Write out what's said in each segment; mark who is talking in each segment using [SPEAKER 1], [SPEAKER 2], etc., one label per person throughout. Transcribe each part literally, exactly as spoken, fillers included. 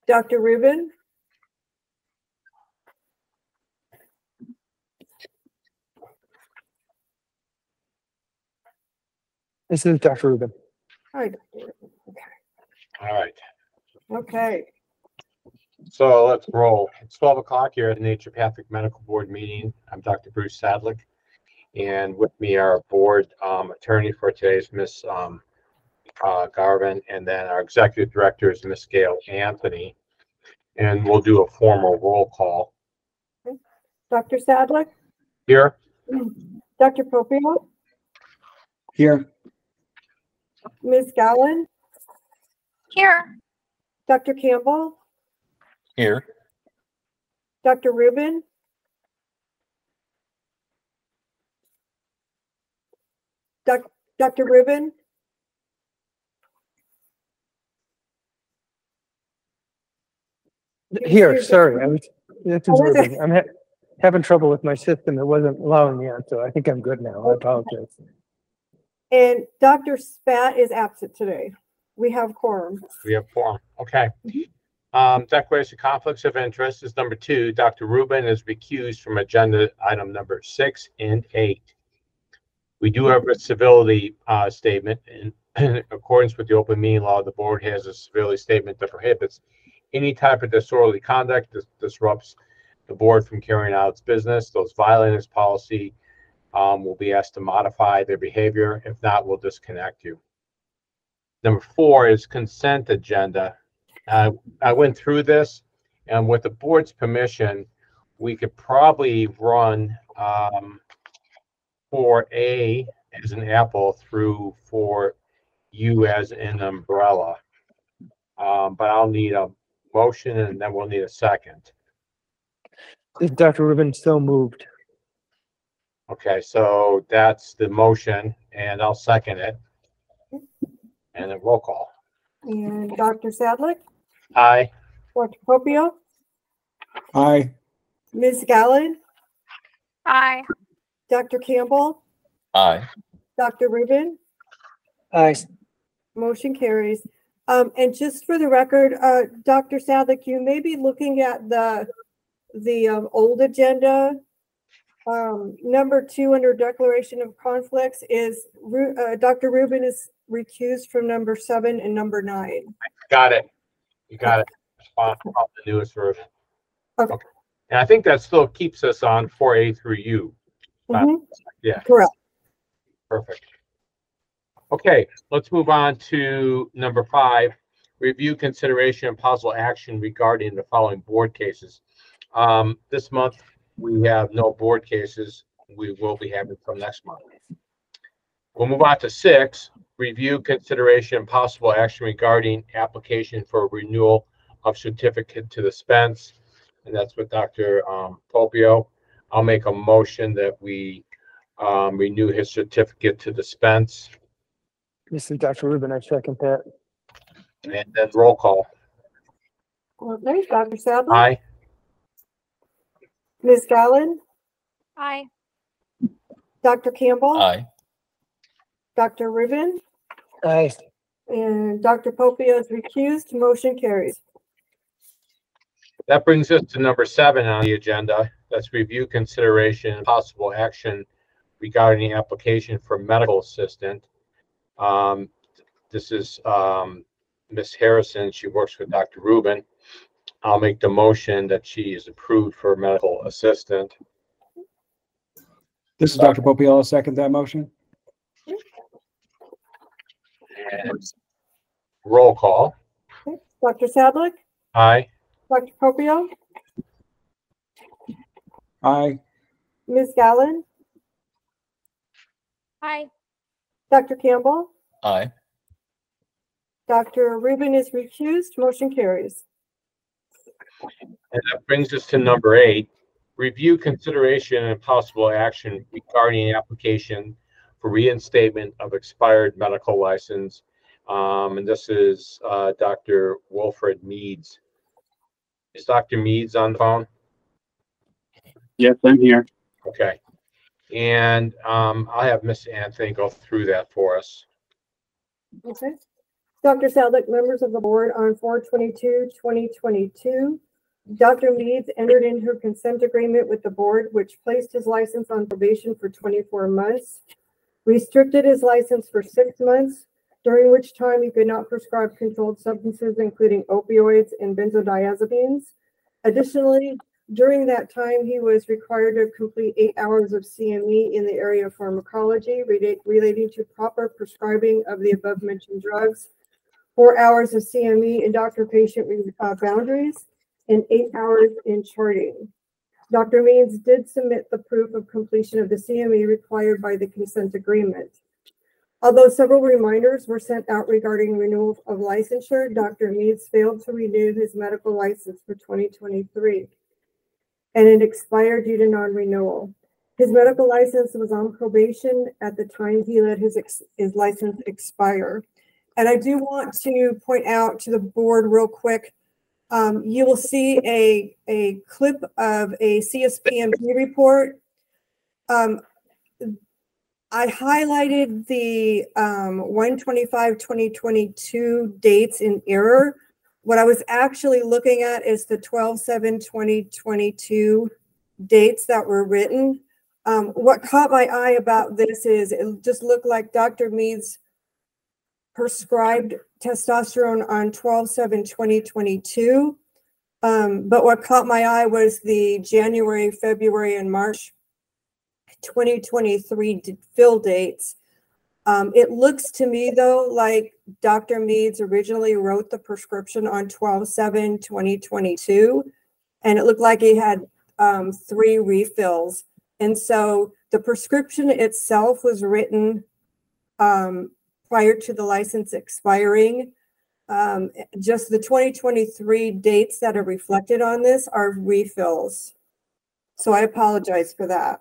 [SPEAKER 1] Doctor Rubin?
[SPEAKER 2] This is Doctor Rubin.
[SPEAKER 1] Hi, Doctor Rubin. Okay.
[SPEAKER 3] All right.
[SPEAKER 1] Okay.
[SPEAKER 3] So let's roll. It's twelve o'clock here at the Naturopathic Medical Board meeting. I'm Doctor Bruce Sadlick, and with me our board um, attorney for today is Miss Um, uh, Garvin, and then our executive director is Miss Gail Anthony, and we'll do a formal roll call.
[SPEAKER 1] Okay. Doctor Sadlick?
[SPEAKER 3] Here.
[SPEAKER 1] Doctor Popio?
[SPEAKER 2] Here.
[SPEAKER 1] Miz Gowan?
[SPEAKER 4] Here.
[SPEAKER 1] Doctor Campbell?
[SPEAKER 5] Here.
[SPEAKER 1] Doctor Rubin? Doc, Doctor Rubin?
[SPEAKER 2] Here, sorry. I was, this is
[SPEAKER 1] Oh, was
[SPEAKER 2] Rubin. I'm ha having trouble with my system. It wasn't allowing me on, so I think I'm good now. I apologize.
[SPEAKER 1] And Doctor Spat is absent today. We have quorum.
[SPEAKER 3] We have forum. Okay. Um, declaration of conflicts of interest is number two. Doctor Rubin is recused from agenda item number six and eight. We do have a civility uh, statement. In, in accordance with the open meeting law, the board has a civility statement that prohibits any type of disorderly conduct that disrupts the board from carrying out its business. Those violating this policy um, will be asked to modify their behavior. If not, we'll disconnect you. Number four is consent agenda. Uh, I went through this, and with the board's permission, we could probably run um, four A as an apple through four U as an umbrella. Um, but I'll need a motion, and then we'll need a second.
[SPEAKER 2] Is Doctor Rubin so moved?
[SPEAKER 3] Okay, so that's the motion, and I'll second it. And then roll call.
[SPEAKER 1] And Doctor Sadlick?
[SPEAKER 3] Aye.
[SPEAKER 1] Doctor Popio?
[SPEAKER 2] Aye.
[SPEAKER 1] Miz Gowan?
[SPEAKER 4] Aye.
[SPEAKER 1] Doctor Campbell?
[SPEAKER 5] Aye.
[SPEAKER 1] Doctor Rubin?
[SPEAKER 2] Aye.
[SPEAKER 1] Motion carries. Um, and just for the record, uh, Doctor Sadlick, you may be looking at the the um, old agenda. Um, number two under declaration of conflicts is Ru uh, Doctor Rubin is recused from number seven and number nine.
[SPEAKER 3] Got it. You got it. Off off the newest version.
[SPEAKER 1] Okay.
[SPEAKER 3] Okay. And I think that still keeps us on four A through U.
[SPEAKER 1] Mhm.
[SPEAKER 3] Yeah.
[SPEAKER 1] Correct.
[SPEAKER 3] Perfect. Okay, let's move on to number five, review, consideration, and possible action regarding the following board cases. Um, this month, we have no board cases. We will be having some next month. We'll move on to six, review, consideration, and possible action regarding application for renewal of certificate to dispense. And that's with Doctor Um, Popio. I'll make a motion that we um, renew his certificate to dispense.
[SPEAKER 2] This is Doctor Rubin. I second that.
[SPEAKER 3] And then roll call.
[SPEAKER 1] Well, there's Doctor Sadler.
[SPEAKER 3] Aye.
[SPEAKER 1] Miz Gowan,
[SPEAKER 4] Aye.
[SPEAKER 1] Doctor Campbell,
[SPEAKER 5] Aye.
[SPEAKER 1] Doctor Rubin,
[SPEAKER 2] Aye.
[SPEAKER 1] and Doctor Popio is recused. Motion carries.
[SPEAKER 3] That brings us to number seven on the agenda. That's review, consideration, and possible action regarding the application for medical assistant. Um, this is um, Miss Harrison. She works with Doctor Rubin. I'll make the motion that she is approved for medical assistant.
[SPEAKER 6] This is Doctor Popio. I'll second that motion.
[SPEAKER 3] And roll call.
[SPEAKER 1] Okay. Doctor Sadlick,
[SPEAKER 3] Aye.
[SPEAKER 1] Doctor Popio,
[SPEAKER 6] Aye.
[SPEAKER 1] Miz Gowan,
[SPEAKER 4] Aye.
[SPEAKER 1] Doctor Campbell,
[SPEAKER 5] Aye.
[SPEAKER 1] Doctor Rubin is recused. Motion carries.
[SPEAKER 3] And that brings us to number eight, review, consideration, and possible action regarding the application for reinstatement of expired medical license. Um, and this is uh, Doctor Wilfred Meads. Is Doctor Meads on the phone?
[SPEAKER 6] Yes, I'm here.
[SPEAKER 3] Okay. And um, I'll have Miss Anthony go through that for us.
[SPEAKER 1] Okay. Doctor Sadlik, members of the board, on four twenty-two twenty twenty-two, Doctor Meads entered into a consent agreement with the board, which placed his license on probation for twenty-four months, restricted his license for six months, during which time he could not prescribe controlled substances, including opioids and benzodiazepines. Additionally, during that time, he was required to complete eight hours of C M E in the area of pharmacology relate, relating to proper prescribing of the above-mentioned drugs, four hours of C M E in doctor-patient uh, boundaries, and eight hours in charting. Doctor Means did submit the proof of completion of the C M E required by the consent agreement. Although several reminders were sent out regarding renewal of licensure, Doctor Means failed to renew his medical license for twenty twenty-three, and it expired due to non-renewal. His medical license was on probation at the time he let his, ex his license expire. And I do want to point out to the board real quick, um, you will see a, a clip of a C S P M P report. Um, I highlighted the um, one twenty-five twenty twenty-two dates in error. What I was actually looking at is the twelve seven twenty twenty-two dates that were written. Um, what caught my eye about this is it just looked like Doctor Meads prescribed testosterone on twelve seven twenty twenty-two. Um, but what caught my eye was the January, February, and March twenty twenty-three fill dates. Um, it looks to me, though, like Doctor Meads originally wrote the prescription on twelve seven twenty twenty-two, and it looked like he had um, three refills. And so the prescription itself was written um, prior to the license expiring. Um, just the twenty twenty-three dates that are reflected on this are refills. So I apologize for that.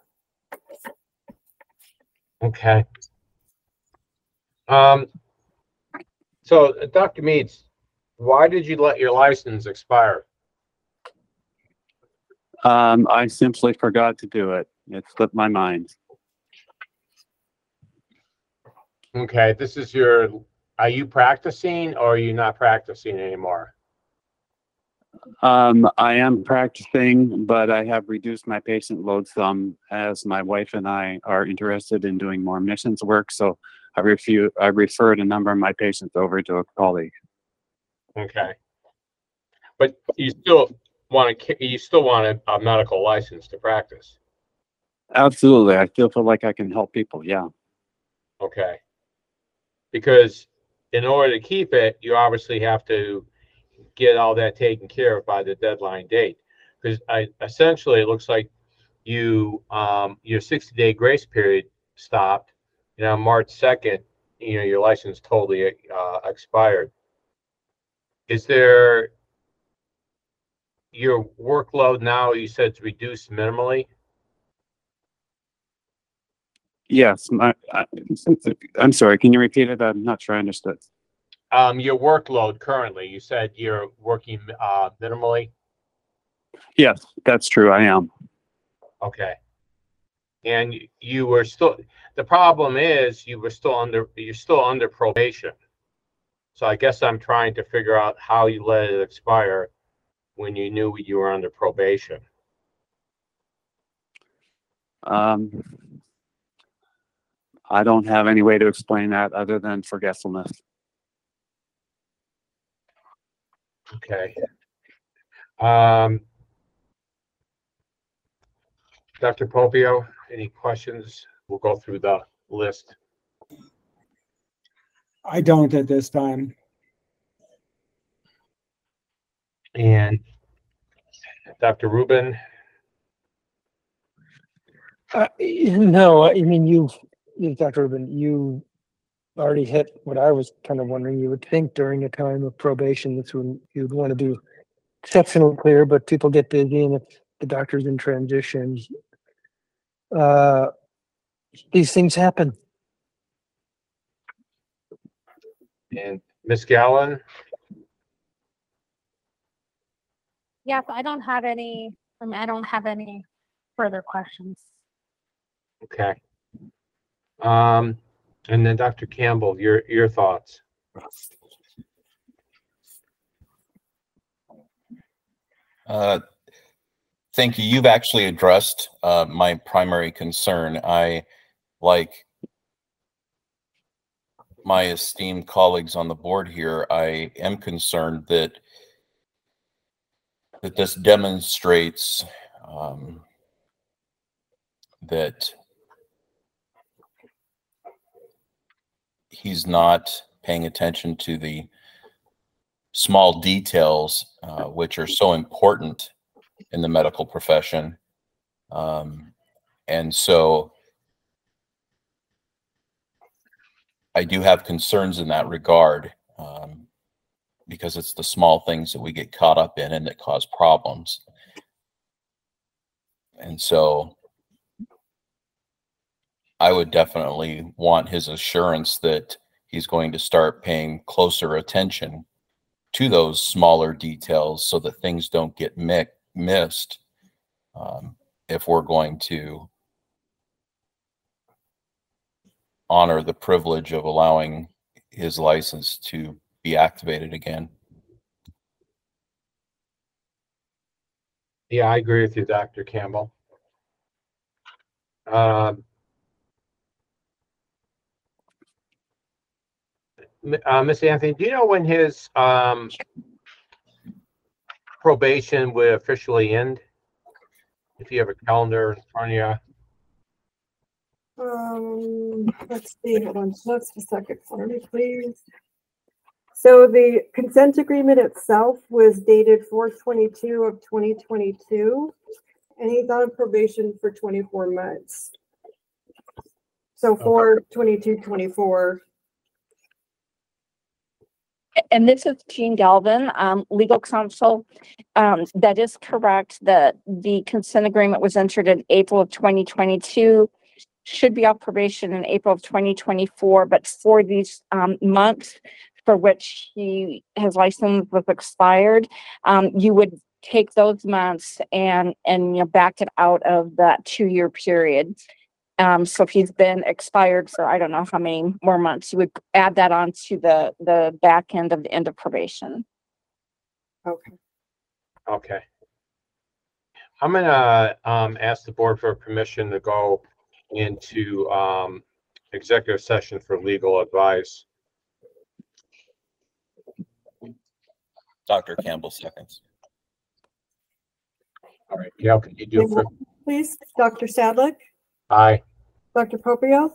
[SPEAKER 3] Okay. Um, so uh, Doctor Meads, why did you let your license expire?
[SPEAKER 7] Um, I simply forgot to do it. It slipped my mind.
[SPEAKER 3] Okay, this is your, are you practicing or are you not practicing anymore?
[SPEAKER 7] Um, I am practicing, but I have reduced my patient load some as my wife and I are interested in doing more missions work. So I refu- I referred a number of my patients over to a colleague.
[SPEAKER 3] Okay. But you still want to, you still want a, a medical license to practice?
[SPEAKER 7] Absolutely. I still feel like I can help people. Yeah.
[SPEAKER 3] Okay. Because in order to keep it, you obviously have to get all that taken care of by the deadline date. Because I essentially it looks like you um your sixty day grace period stopped, you know, March second, you know, your license totally uh, expired. Is there your workload now, you said it's reduced minimally?
[SPEAKER 7] Yes. My, I, I'm sorry. Can you repeat it? I'm not sure I understood.
[SPEAKER 3] Um, your workload currently, you said you're working uh, minimally?
[SPEAKER 7] Yes, that's true. I am.
[SPEAKER 3] Okay. And you were still, the problem is you were still under, you're still under probation. So I guess I'm trying to figure out how you let it expire when you knew you were under probation.
[SPEAKER 7] Um, I don't have any way to explain that other than forgetfulness.
[SPEAKER 3] Okay. Um, Doctor Popio, any questions? We'll go through the list.
[SPEAKER 6] I don't at this time.
[SPEAKER 3] And Doctor Rubin?
[SPEAKER 2] Uh, no, I mean, you, you, Doctor Rubin, you already hit what I was kind of wondering. You would think during a time of probation, that's when you'd want to do exceptional clear, but people get busy, and if the doctor's in transition, uh, these things happen.
[SPEAKER 3] And Miz Gallen?
[SPEAKER 4] Yes, I don't have any, I mean, I don't have any further questions.
[SPEAKER 3] Okay. Um, and then Doctor Campbell, your your thoughts.
[SPEAKER 5] Uh, thank you. You've actually addressed uh, my primary concern. I, like my esteemed colleagues on the board here, I am concerned that that this demonstrates um, that he's not paying attention to the small details, uh, which are so important in the medical profession. Um, and so I do have concerns in that regard, um, because it's the small things that we get caught up in and that cause problems. And so I would definitely want his assurance that he's going to start paying closer attention to those smaller details so that things don't get mi missed um, if we're going to honor the privilege of allowing his license to be activated again.
[SPEAKER 3] Yeah, I agree with you, Doctor Campbell. Um, uh, Miss Anthony, do you know when his um, probation would officially end? If you have a calendar in front of you.
[SPEAKER 1] Um, let's see, hold on just a second for me, please. So the consent agreement itself was dated four twenty-two of twenty twenty-two, and he's on probation for twenty-four months. So four twenty-two twenty-four.
[SPEAKER 8] And this is Jean Galvin, um, legal counsel. Um, that is correct. The, the consent agreement was entered in April of twenty twenty-two. Should be off probation in April of twenty twenty-four, but for these um, months for which he, his license was expired, um, you would take those months and, and, you know, back it out of that two-year period. Um, so if he's been expired for, I don't know how many more months, you would add that on to the, the back end of the end of probation.
[SPEAKER 1] Okay.
[SPEAKER 3] Okay. I'm gonna um, ask the board for permission to go into um, executive session for legal advice.
[SPEAKER 5] Doctor Campbell seconds.
[SPEAKER 3] All right, Gail, can you do it for,
[SPEAKER 1] Please, Doctor Sadlick,
[SPEAKER 3] aye.
[SPEAKER 1] Doctor Popio,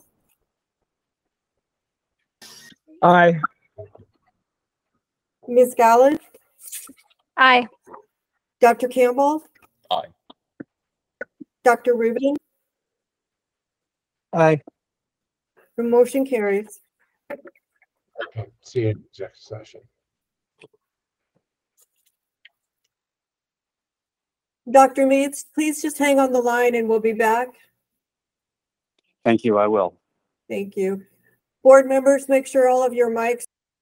[SPEAKER 6] Aye.
[SPEAKER 1] Miz Gallen,
[SPEAKER 4] Aye.
[SPEAKER 1] Doctor Campbell,
[SPEAKER 5] Aye.
[SPEAKER 1] Doctor Rubin,
[SPEAKER 2] Aye.
[SPEAKER 1] the motion carries.
[SPEAKER 3] Okay, see you in executive session.
[SPEAKER 1] Doctor Meads, please just hang on the line and we'll be back.
[SPEAKER 7] Thank you, I will.
[SPEAKER 1] Thank you. Board members, make sure all of your mics.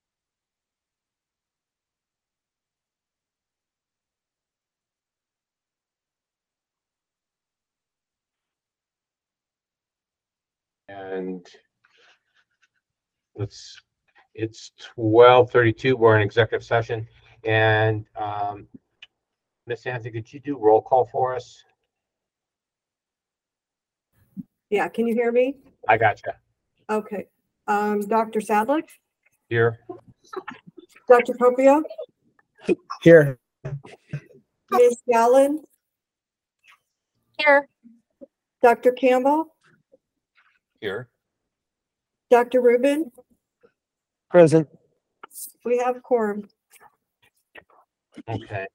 [SPEAKER 3] And let's, it's twelve thirty-two, we're in executive session. And um, Miss Anthony, could you do roll call for us?
[SPEAKER 1] Yeah, can you hear me?
[SPEAKER 3] I got you.
[SPEAKER 1] Okay. Um, Doctor Sadlick,
[SPEAKER 3] Here.
[SPEAKER 1] Doctor Popio,
[SPEAKER 6] Here.
[SPEAKER 1] Miz Gallen,
[SPEAKER 4] Here.
[SPEAKER 1] Doctor Campbell,
[SPEAKER 5] Here.
[SPEAKER 1] Doctor Rubin,
[SPEAKER 2] Present.
[SPEAKER 1] we have quorum.
[SPEAKER 3] Okay.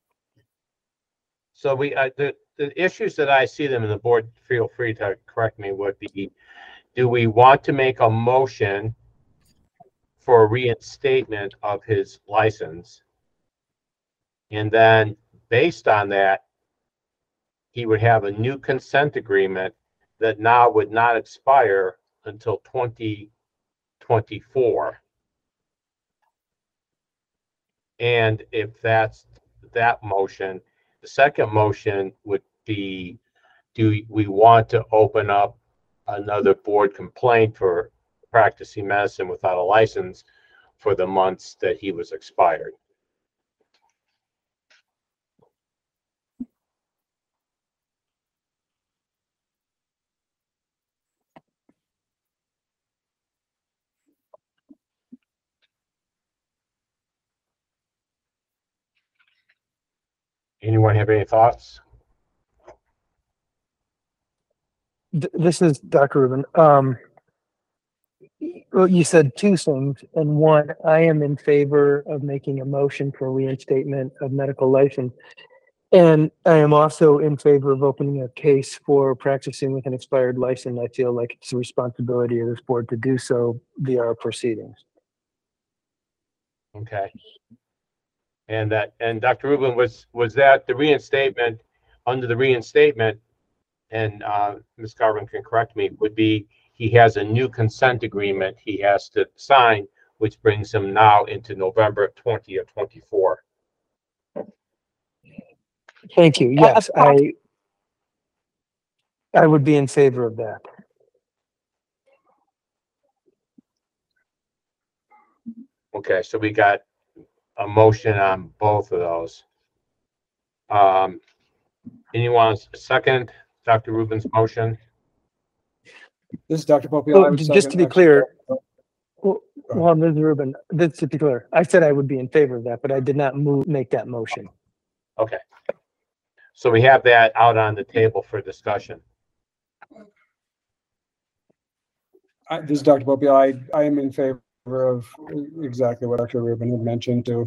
[SPEAKER 3] So we, uh, the, the issues that I see them in the board, feel free to correct me, would be, do we want to make a motion for reinstatement of his license? And then based on that, he would have a new consent agreement that now would not expire until twenty twenty-four. And if that's that motion, the second motion would be, do we want to open up another board complaint for practicing medicine without a license for the months that he was expired? Anyone have any thoughts?
[SPEAKER 2] Th- This is Doctor Rubin. Um, well, you said two things, and one, I am in favor of making a motion for reinstatement of medical license. And I am also in favor of opening a case for practicing with an expired license. I feel like it's the responsibility of this board to do so via our proceedings.
[SPEAKER 3] Okay. And that, and Doctor Rubin, was, was that the reinstatement, under the reinstatement, and uh, Miz Garvin can correct me, would be he has a new consent agreement he has to sign, which brings him now into November of twenty of twenty-four.
[SPEAKER 2] Thank you. Yes, I, I would be in favor of that.
[SPEAKER 3] Okay, so we got a motion on both of those. Um, anyone second Doctor Rubin's motion?
[SPEAKER 6] This is Doctor Popiel. I
[SPEAKER 2] Oh,
[SPEAKER 6] would
[SPEAKER 2] j- just
[SPEAKER 6] second-
[SPEAKER 2] to be
[SPEAKER 6] actually-
[SPEAKER 2] clear, well, well, Miz Rubin, just to be clear, I said I would be in favor of that, but I did not move, make that motion.
[SPEAKER 3] Okay. So we have that out on the table for discussion.
[SPEAKER 6] I, this is Doctor Popiel. I, I am in favor of exactly what Doctor Rubin had mentioned too.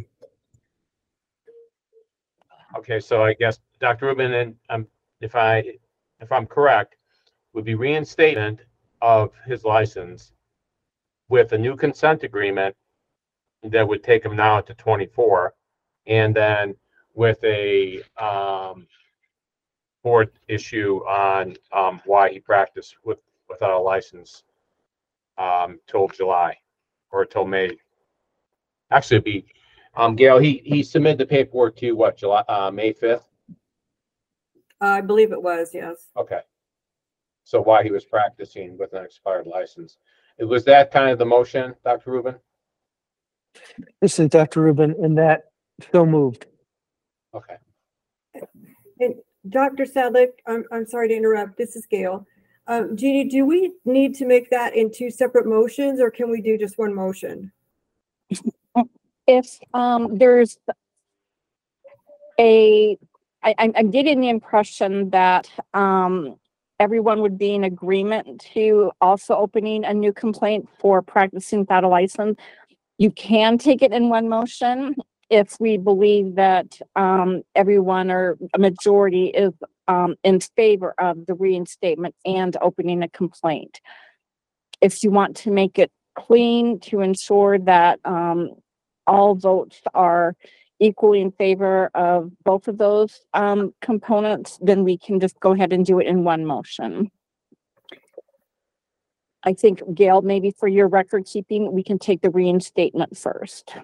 [SPEAKER 3] Okay, so I guess Doctor Rubin, and um, if I, if I'm correct, would be reinstatement of his license with a new consent agreement that would take him now to twenty-four, and then with a um, board issue on um, why he practiced with without a license um, till July or till May. Actually, it'd be um, Gail. He he submitted the paperwork to you, what, July uh, May fifth.
[SPEAKER 1] I believe it was, yes.
[SPEAKER 3] Okay. So why he was practicing with an expired license. It was that kind of the motion, Doctor Rubin?
[SPEAKER 2] This is Doctor Rubin, and that so moved.
[SPEAKER 3] Okay.
[SPEAKER 1] And Doctor Sadlick, I'm, I'm sorry to interrupt. This is Gail. Um, Jeannie, do we need to make that in two separate motions, or can we do just one motion?
[SPEAKER 8] If, um, there's a, I, I'm, I'm getting the impression that, um, everyone would be in agreement to also opening a new complaint for practicing without a license. You can take it in one motion if we believe that, um, everyone or a majority is, um, in favor of the reinstatement and opening a complaint. If you want to make it clean to ensure that, um, all votes are equally in favor of both of those, um, components, then we can just go ahead and do it in one motion. I think, Gail, maybe for your record keeping, we can take the reinstatement first.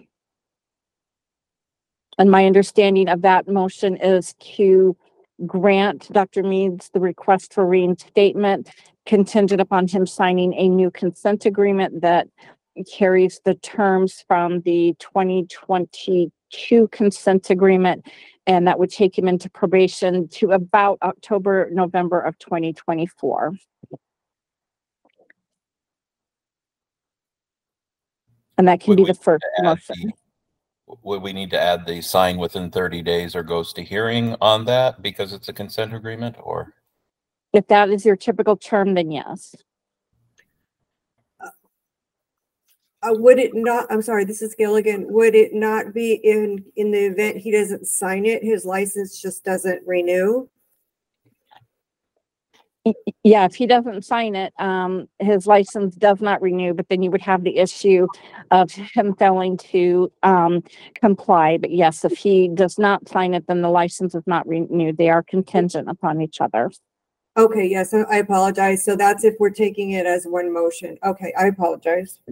[SPEAKER 8] And my understanding of that motion is to grant Doctor Meads the request for reinstatement contingent upon him signing a new consent agreement that carries the terms from the twenty twenty-two consent agreement, and that would take him into probation to about October, November of twenty twenty-four. And that can
[SPEAKER 5] Would
[SPEAKER 8] be
[SPEAKER 5] we
[SPEAKER 8] the first
[SPEAKER 5] add
[SPEAKER 8] motion.
[SPEAKER 5] the- Would we need to add the sign within thirty days or goes to hearing on that because it's a consent agreement, or?
[SPEAKER 8] If that is your typical term, then yes.
[SPEAKER 1] Uh, would it not, I'm sorry, this is Gail again. Would it not be in, in the event he doesn't sign it, his license just doesn't renew?
[SPEAKER 8] Yeah, if he doesn't sign it, um, his license does not renew, but then you would have the issue of him failing to, um, comply. But yes, if he does not sign it, then the license is not renewed. They are contingent upon each other.
[SPEAKER 1] Okay, yes, I apologize. So that's if we're taking it as one motion. Okay, I apologize.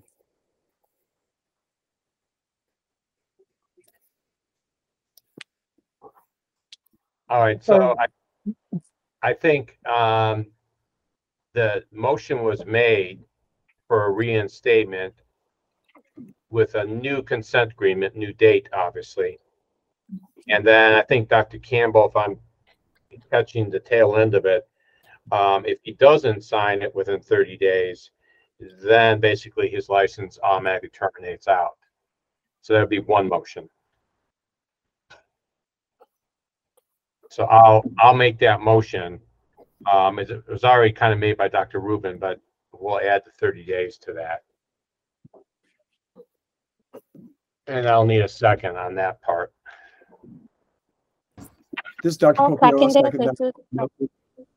[SPEAKER 3] All right, so I, I think um, the motion was made for a reinstatement with a new consent agreement, new date, obviously. And then I think Doctor Campbell, if I'm catching the tail end of it, um, if he doesn't sign it within thirty days, then basically his license automatically terminates out. So that would be one motion. So I'll, I'll make that motion. Um, it was already kind of made by Doctor Rubin, but we'll add the thirty days to that. And I'll need a second on that part.
[SPEAKER 6] This is Doctor
[SPEAKER 4] I'll
[SPEAKER 6] Pope. I'll
[SPEAKER 4] second it.
[SPEAKER 6] second that.
[SPEAKER 4] This is-
[SPEAKER 6] motion.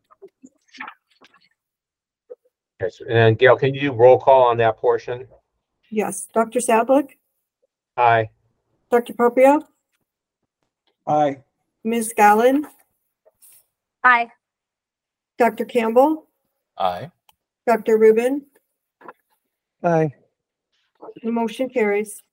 [SPEAKER 3] Okay, so, and Gail, can you do roll call on that portion?
[SPEAKER 1] Yes, Doctor Sadlik,
[SPEAKER 3] Aye.
[SPEAKER 1] Doctor Popio,
[SPEAKER 6] Aye.
[SPEAKER 1] Miz Gallon,
[SPEAKER 4] Aye.
[SPEAKER 1] Doctor Campbell,
[SPEAKER 5] Aye.
[SPEAKER 1] Doctor Rubin,
[SPEAKER 2] Aye.
[SPEAKER 1] the motion carries.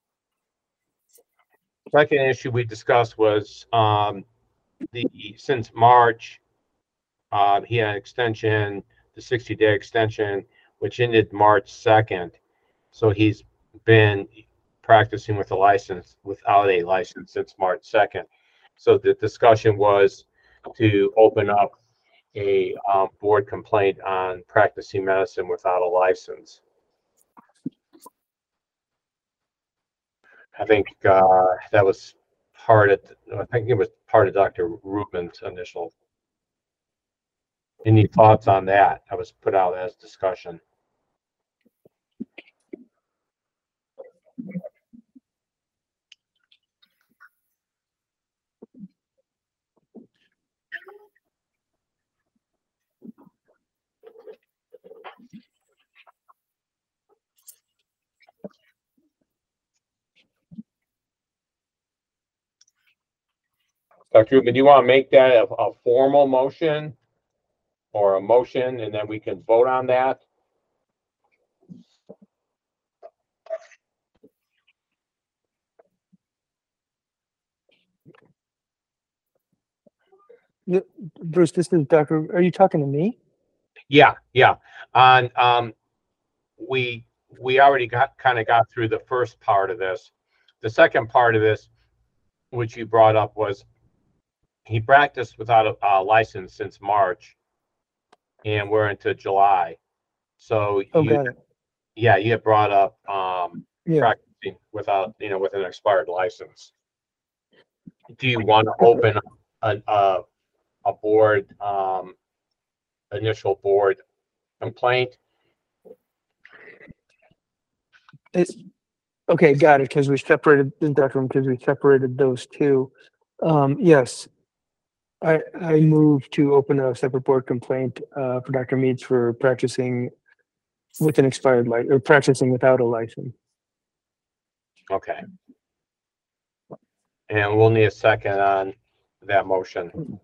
[SPEAKER 3] Second issue we discussed was, um, the, since March, uh, he had an extension, the sixty day extension, which ended March second. So he's been practicing with a license, without a license since March second. So the discussion was to open up a, um, board complaint on practicing medicine without a license. I think, uh, that was part of, I think it was part of Doctor Rubin's initial. Any thoughts on that? That was put out as discussion. Doctor Rubin, do you want to make that a, a formal motion or a motion, and then we can vote on that?
[SPEAKER 2] Yeah, Bruce, this is Doctor Are you talking to me?
[SPEAKER 3] Yeah, yeah. On, um, we, we already got, kind of got through the first part of this. The second part of this, which you brought up, was he practiced without a, a license since March, and we're into July. So
[SPEAKER 2] Oh,
[SPEAKER 3] you,
[SPEAKER 2] got it.
[SPEAKER 3] yeah, you had brought up, um,
[SPEAKER 2] Yeah.
[SPEAKER 3] practicing without, you know, with an expired license. Do you want to open up a, a, a board, um, initial board complaint?
[SPEAKER 2] It's, okay, got it, because we separated, Doctor because we separated those two. Um, yes. I, I move to open a separate board complaint, uh, for Doctor Meads for practicing with an expired license, or practicing without a license.
[SPEAKER 3] Okay. And we'll need a second on that motion.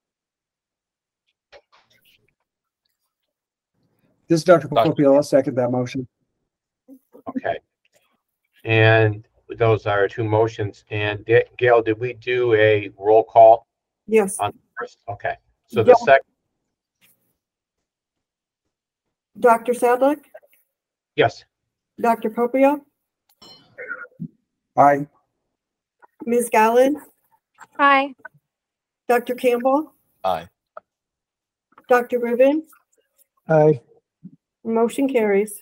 [SPEAKER 6] This is Doctor
[SPEAKER 5] Doctor
[SPEAKER 6] Pope. I'll second that motion.
[SPEAKER 3] Okay. And those are two motions. And Da- Gail, did we do a roll call
[SPEAKER 1] Yes,
[SPEAKER 3] on first? Okay. So the
[SPEAKER 1] Yeah.
[SPEAKER 3] second,
[SPEAKER 1] Doctor Sadlik,
[SPEAKER 3] yes.
[SPEAKER 1] Doctor Popio,
[SPEAKER 6] Aye.
[SPEAKER 1] Miz Gallon,
[SPEAKER 4] Aye.
[SPEAKER 1] Doctor Campbell,
[SPEAKER 5] Aye.
[SPEAKER 1] Doctor Rubin,
[SPEAKER 2] Aye.
[SPEAKER 1] motion carries.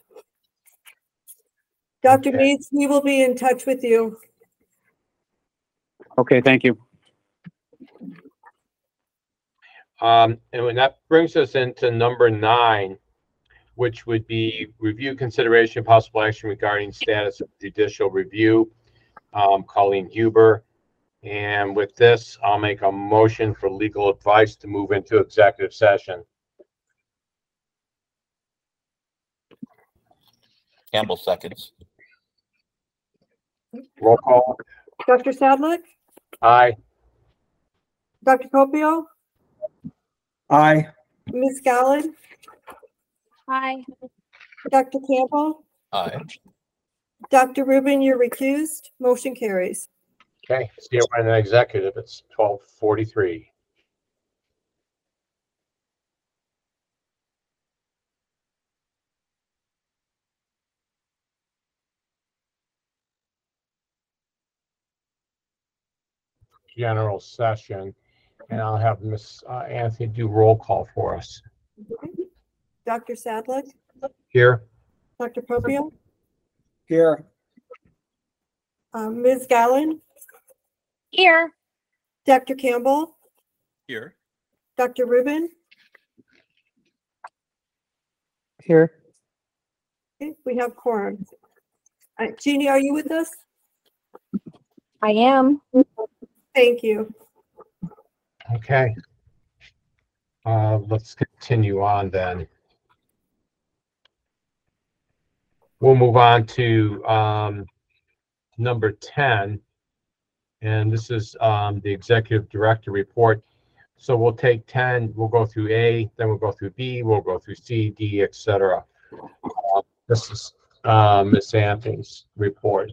[SPEAKER 1] Doctor
[SPEAKER 3] Okay.
[SPEAKER 1] Meads, we will be in touch with you.
[SPEAKER 7] Okay, thank you.
[SPEAKER 3] Um, and when that brings us into number nine, which would be review, consideration, possible action regarding status of judicial review, um, Colleen Huber. And with this, I'll make a motion for legal advice to move into executive session.
[SPEAKER 5] Campbell seconds.
[SPEAKER 3] Roll call.
[SPEAKER 1] Doctor Sadlik,
[SPEAKER 3] Aye.
[SPEAKER 1] Doctor Popio,
[SPEAKER 6] Aye.
[SPEAKER 1] Miz Gallon,
[SPEAKER 4] Aye.
[SPEAKER 1] Doctor Campbell,
[SPEAKER 5] Aye.
[SPEAKER 1] Doctor Rubin, you're recused. Motion carries.
[SPEAKER 3] Okay, see you in an executive. It's twelve forty-three. General session, and I'll have Miss uh, Anthony do roll call for us.
[SPEAKER 1] Doctor Sadlik,
[SPEAKER 3] Here.
[SPEAKER 1] Doctor Popio,
[SPEAKER 6] Here.
[SPEAKER 1] um, Miz Gallon,
[SPEAKER 4] Here.
[SPEAKER 1] Doctor Campbell,
[SPEAKER 5] Here.
[SPEAKER 1] Doctor Rubin?
[SPEAKER 2] Here.
[SPEAKER 1] Okay, we have quorum. Uh, Jeannie, are you with us?
[SPEAKER 8] I am.
[SPEAKER 1] Thank you.
[SPEAKER 3] Okay. Uh, let's continue on then. We'll move on to um, number ten. And this is um, the executive director report. So we'll take ten, we'll go through A, then we'll go through B, we'll go through C, D, et cetera. Uh, this is uh, Miz Anthony's report.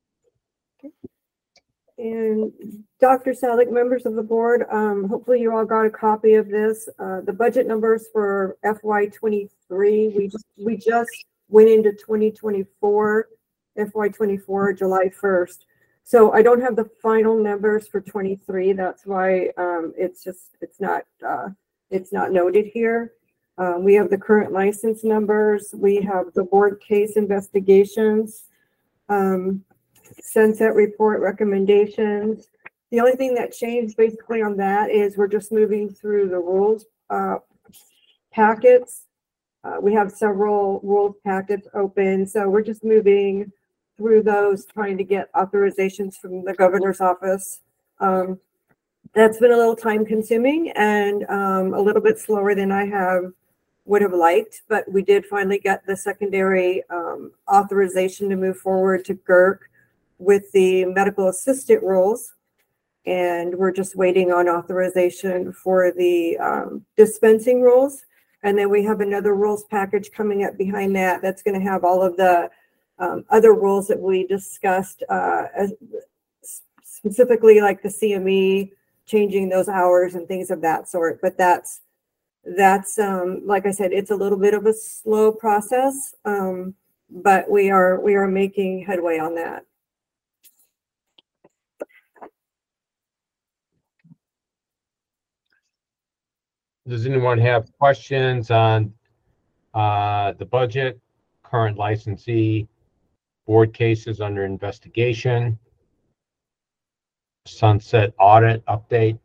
[SPEAKER 1] And Doctor Salick, members of the board, um, hopefully you all got a copy of this. Uh, the budget numbers for F Y twenty-three, we just, we just went into twenty twenty-four, F Y twenty-four, July first. So I don't have the final numbers for twenty-three. That's why um, it's just, it's not, uh, it's not noted here. Um, we have the current license numbers. We have the board case investigations. Um, Sunset report recommendations. The only thing that changed basically on that is we're just moving through the rules uh, packets. Uh, we have several rules packets open, so we're just moving through those, trying to get authorizations from the governor's office. Um, that's been a little time consuming and um, a little bit slower than I have would have liked, but we did finally get the secondary um, authorization to move forward to G E R C with the medical assistant rules. And we're just waiting on authorization for the um, dispensing rules. And then we have another rules package coming up behind that. That's going to have all of the um, other rules that we discussed, uh, as, specifically like the C M E, changing those hours and things of that sort. But that's, that's um, like I said, it's a little bit of a slow process, um, but we are, we are making headway on that.
[SPEAKER 3] Does anyone have questions on uh, the budget, current licensee, board cases under investigation, sunset audit update,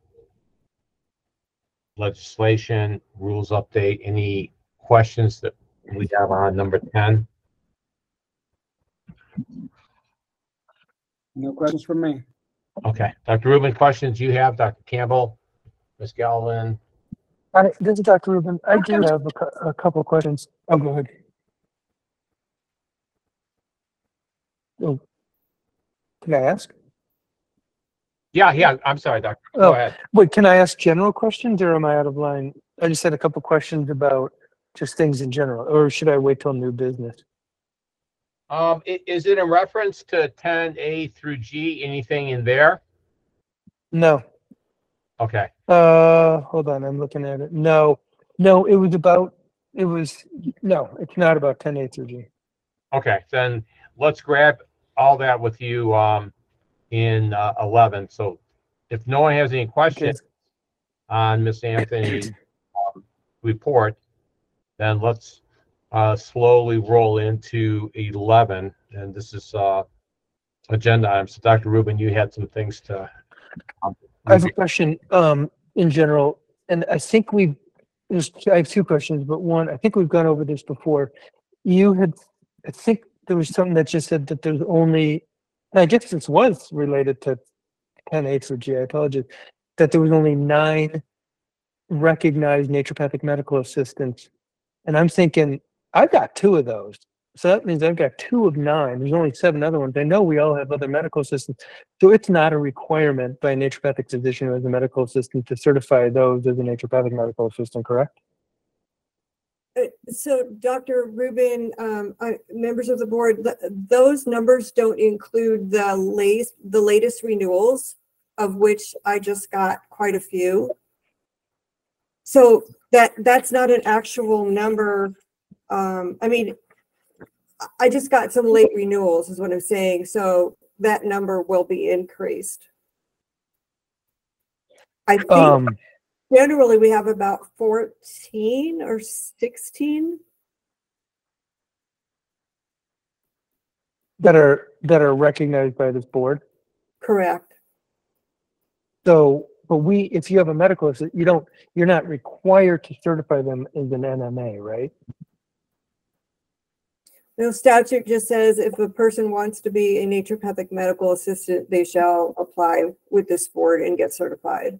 [SPEAKER 3] legislation, rules update? Any questions that we have on number ten?
[SPEAKER 6] No questions from me.
[SPEAKER 3] Okay, Doctor Rubin, questions you have, Doctor Campbell, Miz Galvin?
[SPEAKER 2] Hi, this is Doctor Rubin. I do have a, cou- a couple of questions. Oh, go ahead. Oh, can I ask?
[SPEAKER 3] Yeah, yeah, I'm sorry, Doctor.
[SPEAKER 2] Oh.
[SPEAKER 3] Go ahead.
[SPEAKER 2] Wait, can I ask general questions or am I out of line? I just had a couple questions about just things in general, or should I wait till new business?
[SPEAKER 3] Um, i- is it in reference to ten A through G, anything in there?
[SPEAKER 2] No.
[SPEAKER 3] Okay,
[SPEAKER 2] Uh, hold on, I'm looking at it. No, no, it was about, it was, no, it's not about ten A through G.
[SPEAKER 3] okay, then let's grab all that with you, um, in, uh, eleven. So if no one has any questions on Miss Anthony's, um, report, then let's, uh, slowly roll into eleven. And this is, uh, agenda items. So Doctor Rubin, you had some things to. um,
[SPEAKER 2] I have a question, um, in general, and I think we've, there's, I have two questions, but one, I think we've gone over this before. You had, I think there was something that just said that there's only, and I guess this was related to ten A through G, I apologize, that there was only nine recognized naturopathic medical assistants. And I'm thinking, I've got two of those. So that means I've got two of nine. There's only seven other ones. I know we all have other medical assistants. So it's not a requirement by a naturopathic physician who has a medical assistant to certify those as a naturopathic medical assistant, correct?
[SPEAKER 1] Uh, So Doctor Rubin, um, uh, members of the board, th- those numbers don't include the latest, the latest renewals, of which I just got quite a few. So that, that's not an actual number. Um, I mean, I- I just got some late renewals is what I'm saying. So that number will be increased. I think
[SPEAKER 2] Um,
[SPEAKER 1] generally we have about fourteen or sixteen.
[SPEAKER 2] that are, that are recognized by this board.
[SPEAKER 1] Correct.
[SPEAKER 2] So but we, if you have a medical assistant, you don't, you're not required to certify them as an N M A, right?
[SPEAKER 1] No, statute just says if a person wants to be a naturopathic medical assistant, they shall apply with this board and get certified.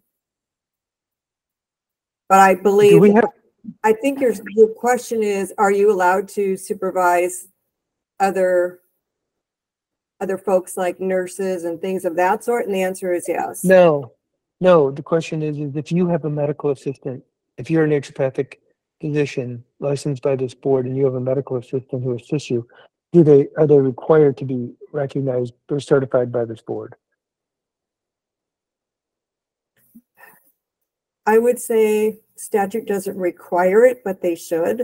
[SPEAKER 1] But I
[SPEAKER 2] Do
[SPEAKER 1] believe,
[SPEAKER 2] we have,
[SPEAKER 1] I think your, your question is, are you allowed to supervise other, other folks like nurses and things of that sort? And the answer is yes.
[SPEAKER 2] no, no, the question is, is if you have a medical assistant, if you're a naturopathic physician licensed by this board and you have a medical assistant who assists you, do they, are they required to be recognized or certified by this board?
[SPEAKER 1] I would say statute doesn't require it, but they should.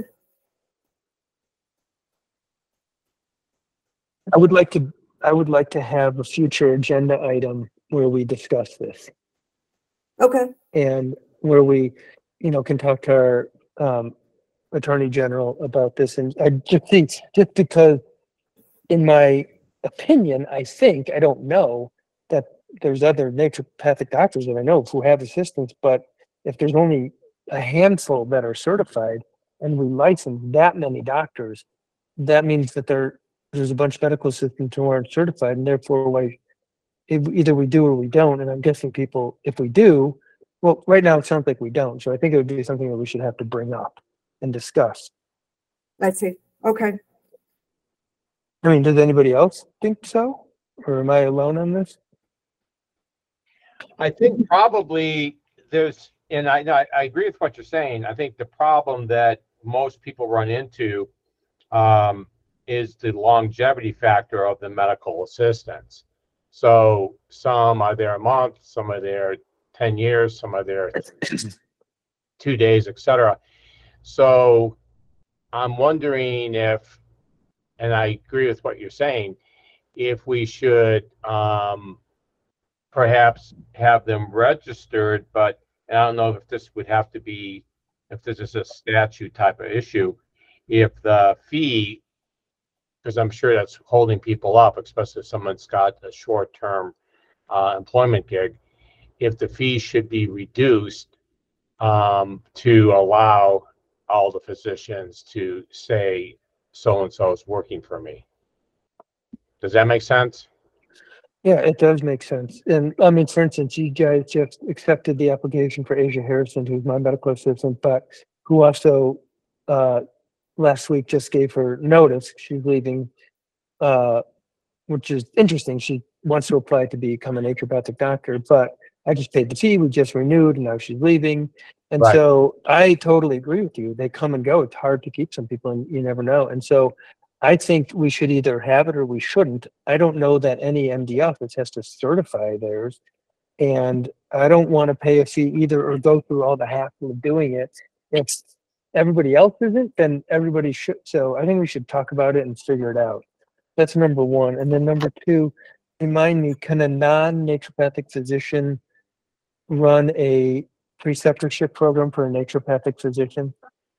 [SPEAKER 2] I would like to, I would like to have a future agenda item where we discuss this
[SPEAKER 1] Okay.
[SPEAKER 2] and where we, you know, can talk to our um, Attorney General about this. And I just think, just because in my opinion, I think, I don't know, that there's other naturopathic doctors that I know who have assistants, but if there's only a handful that are certified and we license that many doctors, that means that there, there's a bunch of medical assistants who aren't certified, and therefore like, if, either we do or we don't. And I'm guessing people, if we do, well, right now it sounds like we don't. So I think it would be something that we should have to bring up and discuss.
[SPEAKER 1] I see. Okay.
[SPEAKER 2] I mean, does anybody else think so? Or am I alone on this?
[SPEAKER 3] I think probably there's, and I, I I agree with what you're saying. I think the problem that most people run into um, is the longevity factor of the medical assistants. So some are there a month, some are there ten years, some are there two days, et cetera. So I'm wondering if, and I agree with what you're saying, if we should um, perhaps have them registered, but I don't know if this would have to be, if this is a statute type of issue, if the fee, because I'm sure that's holding people up, especially if someone's got a short-term uh, employment gig, if the fee should be reduced um, to allow all the physicians to say, so-and-so is working for me. Does that make sense?
[SPEAKER 2] Yeah, it does make sense. And I mean, for instance, you guys just accepted the application for Asia Harrison, who's my medical assistant, but who also uh, last week just gave her notice. She's leaving, uh, which is interesting. She wants to apply to become a naturopathic doctor, but I just paid the fee. We just renewed, and now she's leaving. And
[SPEAKER 3] Right.
[SPEAKER 2] so I totally agree with you. They come and go. It's hard to keep some people, and you never know. And so I think we should either have it or we shouldn't. I don't know that any M D office has to certify theirs. And I don't want to pay a fee either or go through all the hassle of doing it. If everybody else isn't, then everybody should. So I think we should talk about it and figure it out. That's number one. And then number two, remind me, can a non-naturopathic physician run a preceptorship program for a naturopathic physician?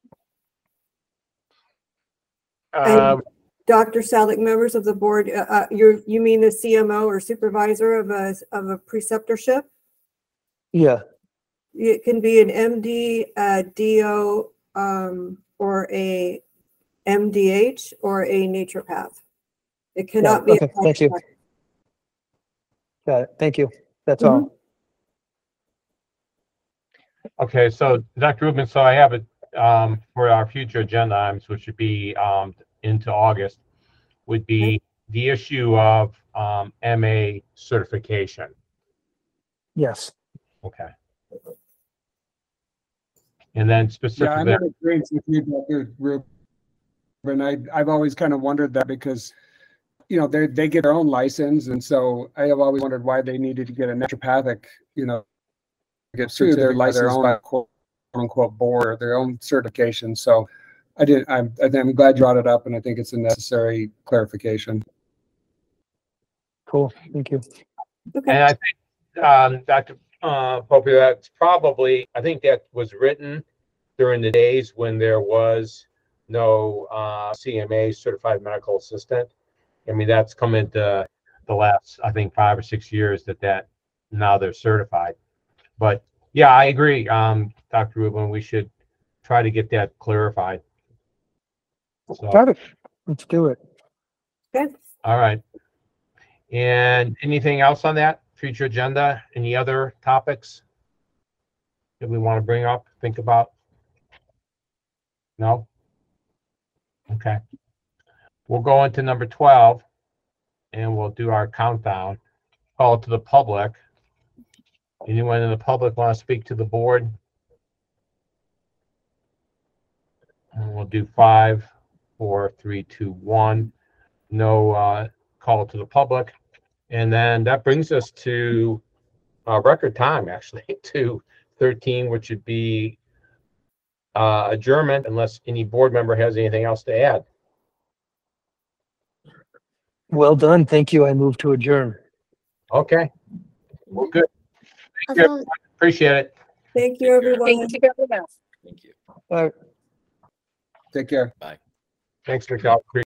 [SPEAKER 3] Um,
[SPEAKER 1] Doctor Salik, members of the board, uh, uh, you're, you mean the C M O or supervisor of a, of a preceptorship?
[SPEAKER 2] Yeah.
[SPEAKER 1] It can be an M D, a D O, um, or a M D H or a naturopath. It cannot be. a
[SPEAKER 2] okay, thank you. Got it. Thank you. That's all.
[SPEAKER 3] Okay, so Doctor Rubin, so I have it um, for our future agenda items, which would be um, into August, would be the issue of um, M A certification.
[SPEAKER 2] Yes.
[SPEAKER 3] Okay. And then
[SPEAKER 6] Yeah,
[SPEAKER 3] specifically,
[SPEAKER 6] I'm in agreement with you, Doctor Rubin. I, I've always kind of wondered that because, you know, they they get their own license, and so I have always wondered why they needed to get a naturopathic, you know, get through their license by a quote unquote board or their own certification. So I did. I'm I'm glad you brought it up, and I think it's a necessary clarification.
[SPEAKER 2] Cool. Thank you.
[SPEAKER 1] Okay.
[SPEAKER 3] and I think um, Doctor Uh, Popey, that's probably, I think that was written during the days when there was no uh, C M A certified medical assistant. I mean, that's come into the last, I think, five or six years that that now they're certified. But yeah, I agree, um, Doctor Rubin, we should try to get that clarified. So,
[SPEAKER 2] Got it. Let's do it.
[SPEAKER 1] Good.
[SPEAKER 3] all right. And anything else on that future agenda? Any other topics that we want to bring up, think about? No? Okay. We'll go into number twelve and we'll do our countdown. Call to the public. Anyone in the public want to speak to the board? And we'll do five, four, three, two, one. No uh, call to the public. And then that brings us to uh, record time, actually, to thirteen, which would be uh, adjournment unless any board member has anything else to add.
[SPEAKER 2] Well done. Thank you. I move to adjourn.
[SPEAKER 3] Okay. Well, good. Thank you, everyone. Appreciate it.
[SPEAKER 1] Thank you, everyone.
[SPEAKER 8] Thank you very much.
[SPEAKER 5] Thank you.
[SPEAKER 2] Bye.
[SPEAKER 6] Take care.
[SPEAKER 3] Thanks, Michelle.